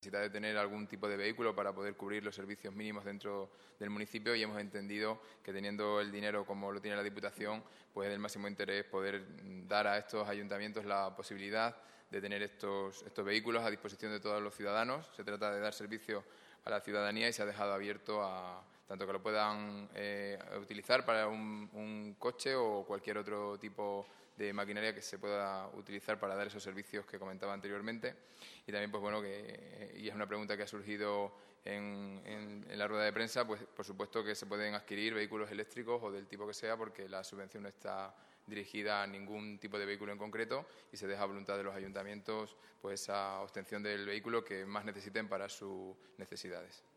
necesidad de tener algún tipo de vehículo para poder cubrir los servicios mínimos dentro del municipio, y hemos entendido que teniendo el dinero como lo tiene la Diputación, pues es del máximo interés poder dar a estos ayuntamientos la posibilidad de tener estos vehículos a disposición de todos los ciudadanos. Se trata de dar servicio a la ciudadanía y se ha dejado abierto a tanto que lo puedan utilizar para un coche o cualquier otro tipo de maquinaria que se pueda utilizar para dar esos servicios que comentaba anteriormente. Y también, pues bueno, y es una pregunta que ha surgido en la rueda de prensa, pues por supuesto que se pueden adquirir vehículos eléctricos o del tipo que sea, porque la subvención no está dirigida a ningún tipo de vehículo en concreto y se deja a voluntad de los ayuntamientos pues esa obtención del vehículo que más necesiten para sus necesidades.